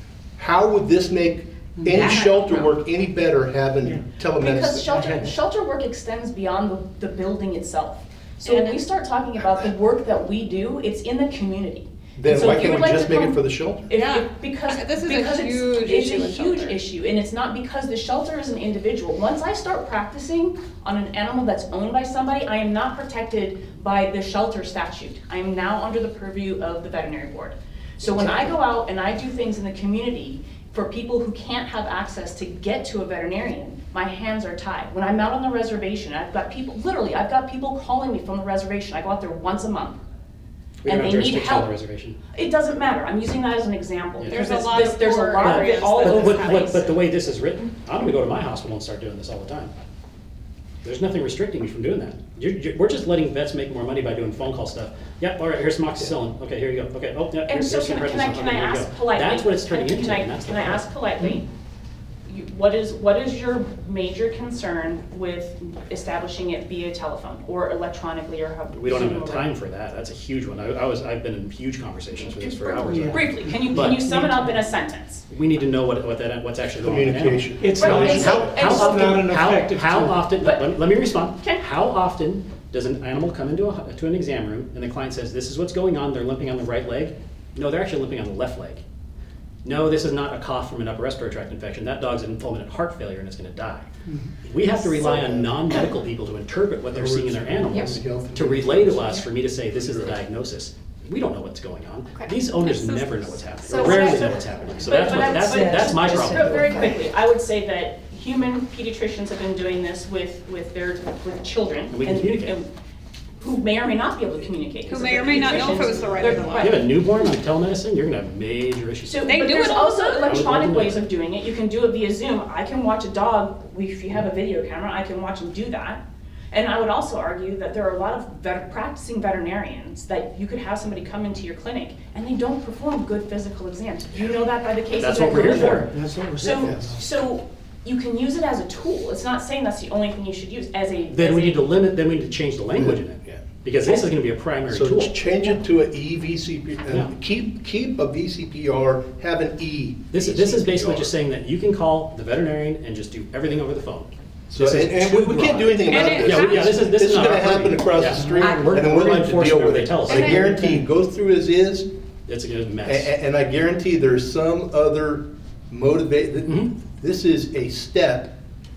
How would this make any That- shelter work any better having Yeah. telemedicine? Because shelter, shelter work extends beyond the, the building itself. So when we start talking about the work that we do, it's in the community. Then And so why if you can't would we like just to make it come- for the shelter? If- Yeah. if- Because, This is a because it's, huge it's issue a with huge shelter. issue, and it's not because the shelter is an individual. Once I start practicing on an animal that's owned by somebody, I am not protected by the shelter statute. I am now under the purview of the veterinary board. So when I go out and I do things in the community for people who can't have access to get to a veterinarian, my hands are tied. When I'm out on the reservation, I've got people, literally, I've got people calling me from the reservation. I go out there once a month. We don't And have they need jurisdiction on the help. reservation. It doesn't matter, I'm using that as an example. Yeah. because There's a this- lot this- of There's a poor lot of it areas all that over But, the but, place. but, but the way this is written, I'm gonna go to my hospital and start doing this all the time. There's nothing restricting me from doing that. You're, you're, we're just letting vets make more money by doing phone call stuff. Yep, all right, here's some amoxicillin. Okay, here you go. Okay, oh, yeah, And here's so here's some can I, can I, prednisone. can Okay, I here you ask go. politely? That's what it's turning can into, I- and that's the Can I problem. ask politely, you- what is, what is your major concern with establishing it via telephone or electronically or how? We don't have Zoom enough or- time for that. That's a huge one. I, I was, I've been in huge conversations with this for hours. Yeah. Briefly, can you, But- can you sum it up in a sentence? We need to know what, what that, what's actually going on. in the animal. Communication. It's Right, not, and so- How, and how so- often, not an how, effective how tool. often, But- let, let me respond. Okay. How often does an animal come into a, to an exam room and the client says, this is what's going on, they're limping on the right leg? No, they're actually limping on the left leg. No, this is not a cough from an upper respiratory tract infection. That dog's in fulminant heart failure and it's gonna die. We have to rely on non-medical people to interpret what they're seeing in their animals, Yep. to relay to us, for me to say, this is the diagnosis. We don't know what's going on. Okay. These owners This is- never know what's happening, So or what rarely I- know what's happening. So But- that's but what, I would that's, say- that's my just problem. Very quickly, I would say that human pediatricians have been doing this with, with their, with children. And we can communicate. and Who may or may not be able to communicate. Who because may the or may not know if it pediatricians- was the right or the they're- left. You have a newborn on telemedicine, you're gonna have major issues. So, They but do there's it all the also time. electronic I would ways do it. of doing it. You can do it via Zoom. I can watch a dog, if you have a video camera, I can watch them do that. And I would also argue that there are a lot of vet- practicing veterinarians that you could have somebody come into your clinic and they don't perform good physical exams. You know that by the cases That's that what we're go here for. before. that's what we're So, saying. Yes. so you can use it as a tool. It's not saying that's the only thing you should use as a. Then as we a- need to limit, then we need to change the language in it. Yeah. Because this is gonna be a primary So tool. ch- change it to a E V C P, Yeah. and keep, keep a V C P R, have an E. This is, this is basically V C P R. just saying that you can call the veterinarian and just do everything over the phone. So, This is and, and too we- we can't do broad. anything about And it- this. Yeah, we- yeah, this is, this is not gonna our happen purview. across Yeah. the street, I- and we're- then we're we'll gonna have to enforce deal whatever with they it. tell us. I guarantee, it goes through as is, It's a good and, mess. and I guarantee there's some other motivate, Mhm. this is a step,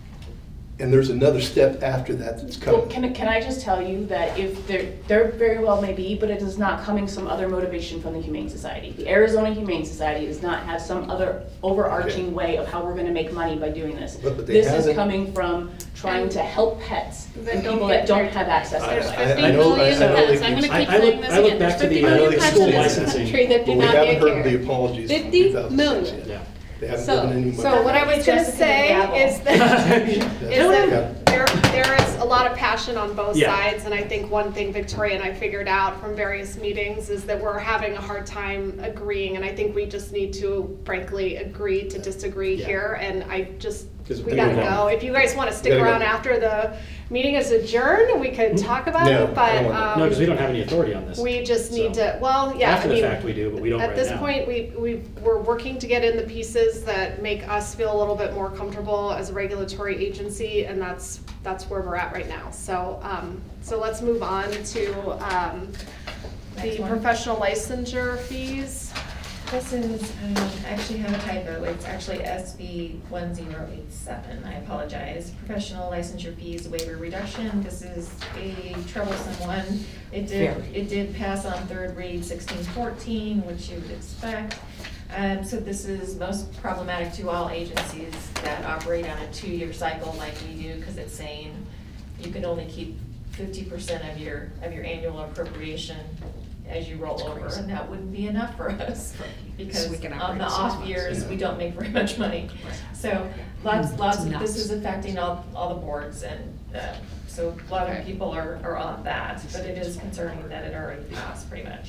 and there's another step after that that's Well, coming. can, can I just tell you that if there, there very well may be, but it is not coming some other motivation from the Humane Society. The Arizona Humane Society does not have some other overarching Okay. way of how we're gonna make money by doing this. But- but they This is haven't- coming from trying to help pets That and don't people get that don't very- have access to I- There's it. I- fifty I know- I- million I know pets, they I'm gonna keep- keep I- I saying look- this I look again, back there's to the, fifty uh, million the pets school in this licensing, country that But do we not haven't get heard the care. apologies from fifty two thousand six million. yet. Yeah. They haven't So- given any money. So what I was gonna Jessica say Gavel. is that, is that there, there is a lot of passion on both Yeah. sides, and I think one thing Victoria and I figured out from various meetings is that we're having a hard time agreeing, and I think we just need to frankly agree to disagree Yeah. here, and I just, 'Cause we we gotta gotta go. go. If you guys wanna stick Gotta go. around after the meeting is adjourned, we could talk about No, it, I but, don't want um. No, because we don't have any authority on this. We just need So, to, well, yeah, I After the mean, fact we do, but we don't right at this now. point, we, we, we're working to get in the pieces that make us feel a little bit more comfortable as a regulatory agency, and that's, that's where we're at right now. So, um, so let's move on to, um, Next the one. professional licensure fees. This is, um, I actually have a typo, it's actually S B one zero eight seven, I apologize. Professional licensure fees waiver reduction, this is a troublesome one. It did, Very. it did pass on third read sixteen fourteen, which you would expect. Um, so this is most problematic to all agencies that operate on a two-year cycle like we do, because it's saying you can only keep fifty percent of your, of your annual appropriation as you roll That's over, crazy. and that wouldn't be enough for us. Because So we can on operate the six off months. years, Yeah. we don't make very much money. So lots, Mm, lots it's of, this nuts. is affecting all, all the boards, and, uh, so a lot of Okay. people are, are on that, but it is concerning that it already passed pretty much.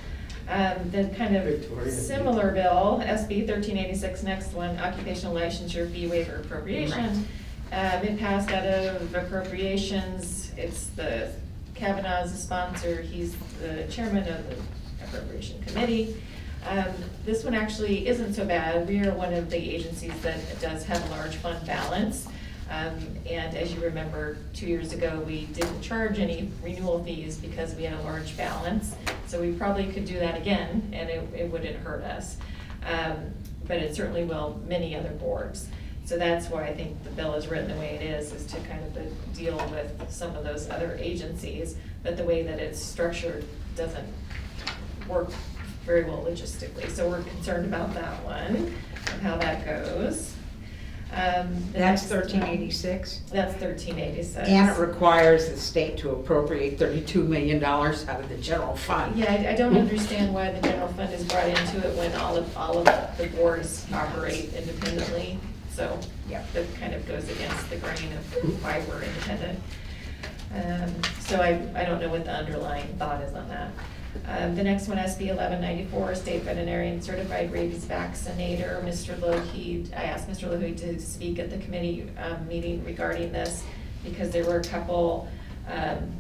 Um, the kind of Victoria. similar bill, S B thirteen eighty-six, next one, occupational licensure fee waiver appropriation. Um, it passed out of appropriations, it's the, Kavanaugh's the sponsor, he's the chairman of the appropriation committee. Um, this one actually isn't so bad, we are one of the agencies that does have a large fund balance. Um, and as you remember, two years ago, we didn't charge any renewal fees because we had a large balance. So we probably could do that again, and it, it wouldn't hurt us. Um, but it certainly will many other boards. So that's why I think the bill is written the way it is, is to kind of the- deal with some of those other agencies. But the way that it's structured doesn't work very well logistically. So we're concerned about that one, and how that goes. Um, the That's next thirteen one- eighty-six? That's thirteen eighty-six. And it requires the state to appropriate thirty-two million dollars out of the general fund. Yeah, I, I don't understand why the general fund is brought into it when all of, all of the boards operate independently. So, Yep. that kind of goes against the grain of why we're independent. Um, so I, I don't know what the underlying thought is on that. Um, the next one, S B eleven ninety-four, State Veterinarian Certified Rabies Vaccinator, Mister Lougheed. I asked Mister Lougheed to speak at the committee, um, meeting regarding this, because there were a couple, um,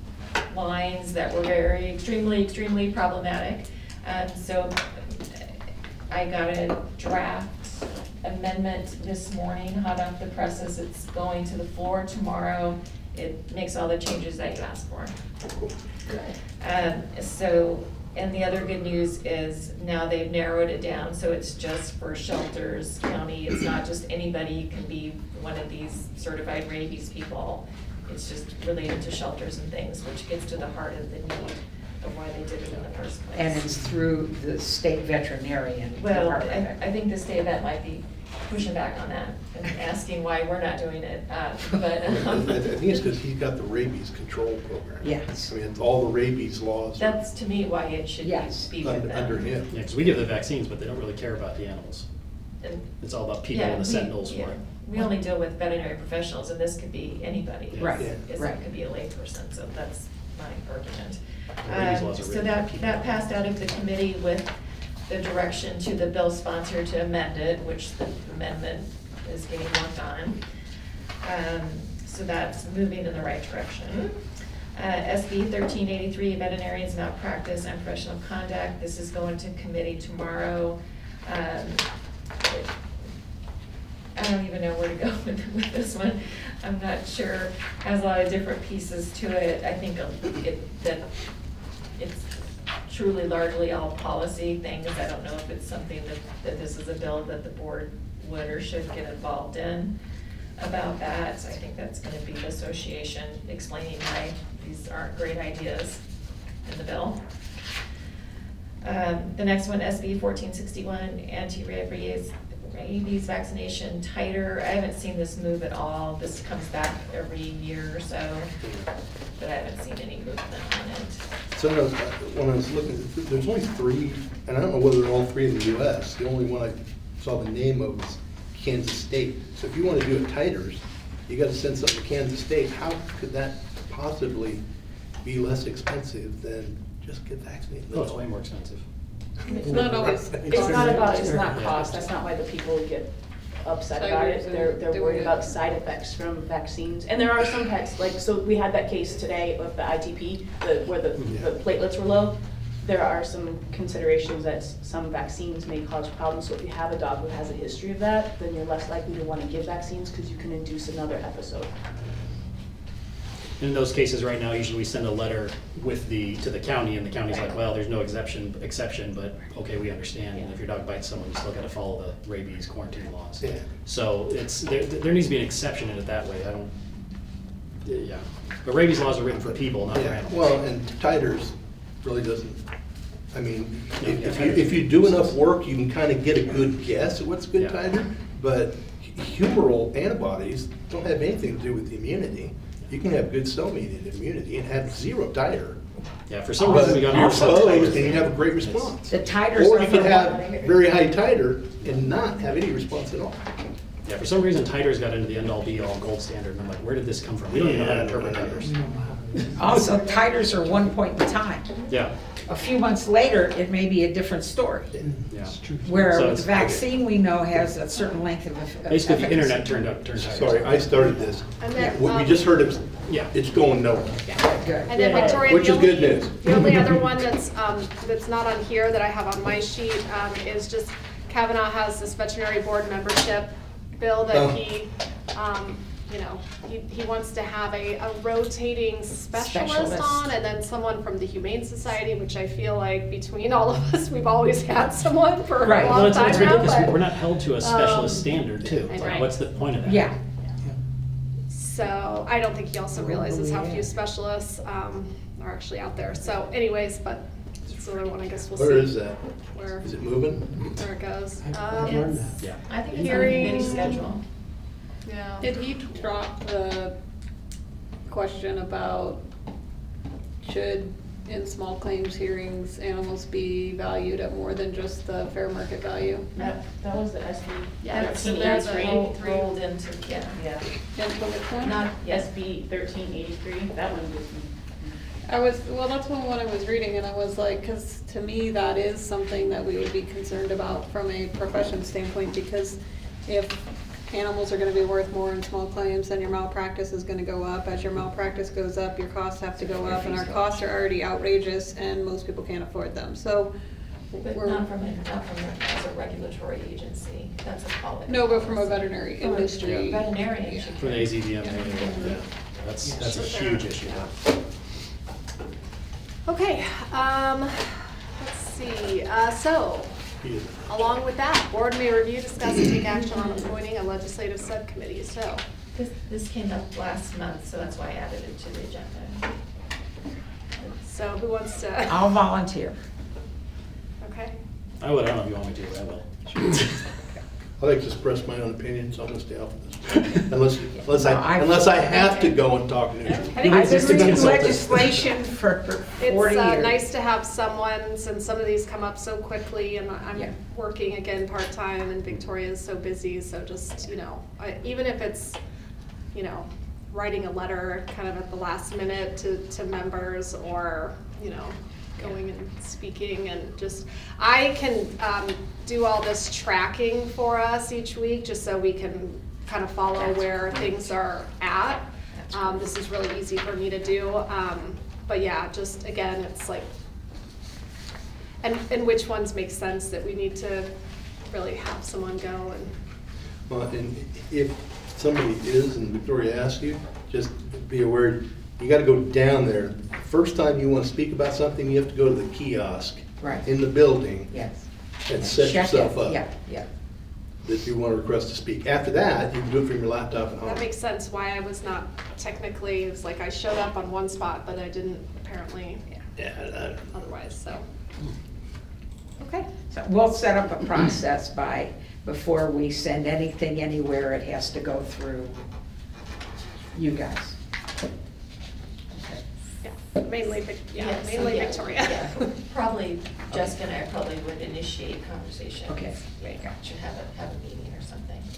lines that were very extremely, extremely problematic. Um, so I got a draft amendment this morning, hot off the presses. It's going to the floor tomorrow. It makes all the changes that you asked for. Um, so, and the other good news is now they've narrowed it down, so it's just for shelters, county. It's not just anybody can be one of these certified rabies people. It's just related to shelters and things, which gets to the heart of the need of why they did it in the first place. And it's through the state veterinarian. Well, department. I, I think the state vet might be pushing back on that and asking why we're not doing it, uh, but. I I think it's because he's got the rabies control program. Yes. I mean, it's all the rabies laws are That's to me why it should Yes. be with under them. under him. Yeah, because we give the vaccines, but they don't really care about the animals. And- It's all about people Yeah, and the we- sentinels yeah. for it. We only deal with veterinary professionals, and this could be anybody. Right, It's- it's- right. It could be a layperson, so that's my argument. The rabies Um, laws are So written for that, people. that passed out of the committee with the direction to the bill sponsor to amend it, which the amendment is getting worked on. Um, So that's moving in the right direction. Uh, S B thirteen eighty-three, veterinarians malpractice and professional conduct. This is going to committee tomorrow. Um, I don't even know where to go with, with this one. I'm not sure, has a lot of different pieces to it. I think it, that it's truly largely all policy things. I don't know if it's something that, that this is a bill that the board would or should get involved in about that. I think that's gonna be the association explaining why these aren't great ideas in the bill. Um, the next one, S B fourteen sixty-one, anti-rabies rabies vaccination titer. I haven't seen this move at all. This comes back every year or so, but I haven't seen any movement on it. So when I was, when I was looking, there's only three, and I don't know whether they're all three in the U S. The only one I saw the name of was Kansas State. So if you want to do it titers, you gotta send something to Kansas State, how could that possibly be less expensive than just get vaccinated? Oh, it's way more expensive. It's not always. It's not about, it's not Yeah. cost, that's not why the people get upset Side about effects it. They're, and they're doing worried it. about side effects from vaccines. And there are some pets, like, so we had that case today of the I T P, the, where the, the platelets were low. There are some considerations that s- some vaccines may cause problems, so if you have a dog who has a history of that, then you're less likely to wanna give vaccines, cause you can induce another episode. In those cases right now, usually we send a letter with the, to the county, and the county's like, well, there's no exception, exception, but okay, we understand. And if your dog bites someone, you still gotta follow the rabies quarantine laws. Yeah. So it's, there, there needs to be an exception in it that way. I don't, yeah. But rabies laws are written for people, not for Yeah, animals. well, and titers really doesn't, I mean, No, if yeah, if you, titers- if you do enough work, you can kind of get a good guess at what's a good Yeah. titer, but humoral antibodies don't have anything to do with the immunity. You can have good cell-mediated immunity and have zero titer, Yeah, for some reason but we got. you're exposed and you titers. have a great response. The titers Or are you for could have what? very high titer and not have any response at all. Yeah, for some reason titers got into the end-all be-all gold standard, and I'm like, where did this come from? We don't even know how to interpret titers. Also, titers are one point in time. Yeah, A few months later, it may be a different story. yeah. Where So the it's- vaccine we know has a certain length of eff- of Basically, the efficacy. internet turned up, turned titers. Sorry, I started this. And then, What we um, just heard, it was, Yeah. it's going nowhere. Good. And then Victoria, Which the is good only- news. The only other one that's, um, that's not on here that I have on my sheet, um, is just Kavanaugh has this veterinary board membership bill Oh. that he, um, you know, he, he wants to have a, a rotating specialist Specialist. on, and then someone from the Humane Society, which I feel like between all of us, we've always had someone for a Right. Well, long it's, time it's now, ridiculous. but- We're not held to a specialist Um, standard too. I know. Like, what's the point of that? Yeah, So I don't think he also realizes how few specialists um, are actually out there. So anyways, but it's another one I guess we'll see. Where is that? Where, Is it moving? where it goes. I've- Um, I've learned that. Yeah. I think it's on the Hearing- committee schedule. Yeah. Did he drop the question about should, in small claims hearings, animals be valued at more than just the fair market value? That, that was the S B Yeah, that's the- thirteen there's a- eighty-three. Rolled rolled into, yeah. Yeah, And for which one? not S B thirteen eighty-three, that one was. I was, well, that's one one I was reading, and I was like, because to me, that is something that we would be concerned about from a profession standpoint, because if animals are gonna be worth more in small claims, then your malpractice is gonna go up. As your malpractice goes up, your costs have to go up, and our costs are already outrageous, and most people can't afford them, so. But we're- not from a, not from a, as a regulatory agency, that's a quality. No, but from a veterinary From a industry. Veterinarian should. For the A Z V M, Yeah. yeah, that's, that's a Sure. huge issue. Okay, um, let's see, uh, so, along with that, board may review, discuss, and take action on appointing a legislative subcommittee, so. This, this came up last month, so that's why I added it to the agenda. So who wants to, I'll volunteer. okay? I would, I don't know if you want me to, I will. I like to express my own opinion, so I'm gonna stay off of this. Unless, unless No, I, I- unless I have to go and talk news. I think I've it's been just reading consultant. legislation for It's forty uh, years. nice to have someone, since some of these come up so quickly, and I'm Yeah. working again part-time, and Victoria's so busy, so just, you know, I- even if it's, you know, writing a letter kind of at the last minute to, to members, or, you know, going and speaking, and just, I can um, do all this tracking for us each week, just so we can kind of follow That's where great. things are at. That's Um, great. This is really easy for me to do, um, but yeah, just, again, it's like, and, and which ones make sense that we need to really have someone go and, Well, and if somebody is, and Victoria asks you, just be aware, you gotta go down there. First time you wanna speak about something, you have to go to the kiosk Right. in the building Yes. and set Check yourself it. up Yeah, yeah. that you wanna request to speak. After that, you can do it from your laptop at home. that makes sense why I was not technically, it's like I showed up on one spot, but I didn't apparently Yeah, I- otherwise, so. Okay, So we'll set up a process by, before we send anything anywhere, it has to go through you guys. Okay. yeah, mainly, Vic- yeah, so mainly yeah, Victoria. yeah. Probably, Jessica and I probably would initiate conversation. Okay, there you go. Should have a, have a meeting or something.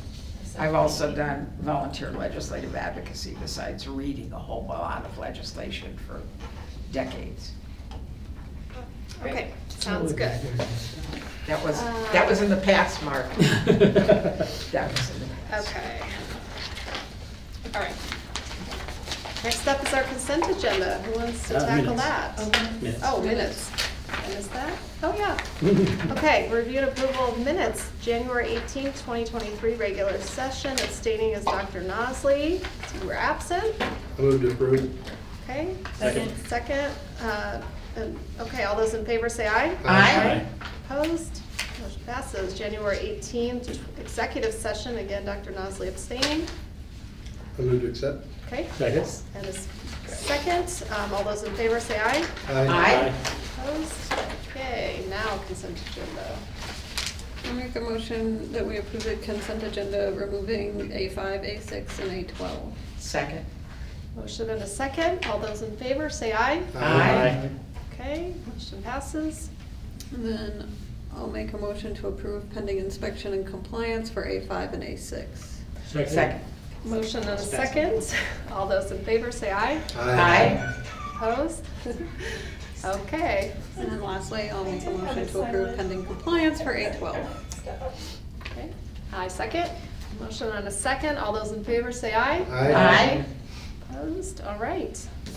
I've also done volunteer legislative advocacy besides reading a whole lot of legislation for decades. Okay, sounds good. That was, that was in the past, Mark. That was in the past. Okay. All right. Next up is our consent agenda. Who wants to Uh, tackle minutes. that? Minutes. Oh, minutes. I missed that? Oh, yeah. Okay, review and approval of minutes, January eighteenth, twenty twenty-three, regular session, abstaining is Doctor Nosley. You were absent. I move to approve. Okay. Second. Second. uh, and- Okay, all those in favor say aye. Aye. Opposed? Motion passes. January eighteenth, executive session, again, Doctor Nosley abstaining. I move to accept. Okay. Second. And a s- second, um, all those in favor say aye. Aye. Opposed? Okay, now consent agenda. I make a motion that we approve the consent agenda, removing A five, A six, and A twelve. Second. Motion and a second, all those in favor say aye. Aye. Okay, motion passes. And then I'll make a motion to approve pending inspection and compliance for A five and A six. Second. Motion and a second, all those in favor say aye. Aye. Opposed? Okay. And then lastly, I'll make a motion to approve pending compliance for A twelve. Okay. I second. Motion and a second, all those in favor say aye. Aye. Aye. Opposed? All right.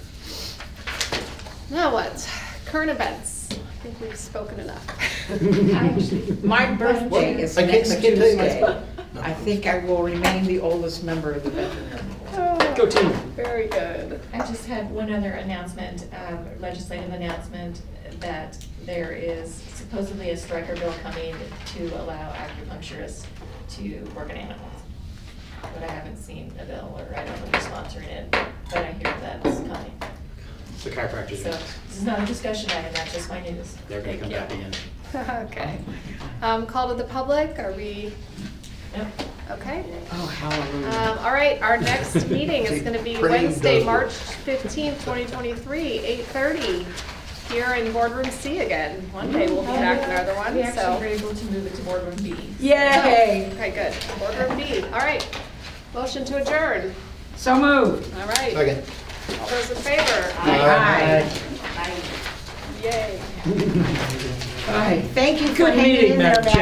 Now what? Current events. I think we've spoken enough. My birthday is I can't- next I can't tell you my Tuesday. spot. I think I will remain the oldest member of the veteran. Go team. Very good. I just had one other announcement, um, legislative announcement, that there is supposedly a striker bill coming to allow acupuncturists to work on animals. But I haven't seen a bill, or I don't know who's sponsoring it, but I hear that's coming. The chiropractors, So this is not a discussion item, that's just my news. they're gonna come back again. Okay. Um, call to the public, are we, Yep. okay? Oh, hallelujah. Um, all right, our next meeting is gonna be Pretty Wednesday, dope. March fifteenth, twenty twenty-three, eight thirty, here in Boardroom C again. One day we'll be back in another one, We actually so. were able to move it to boardroom B. Yay. Okay, good. Boardroom B, all right. Motion to adjourn, So moved. all right. Second. All those in favor? Aye. Yay. Aye. Thank you for Good hanging meeting, in there, Madam Chair.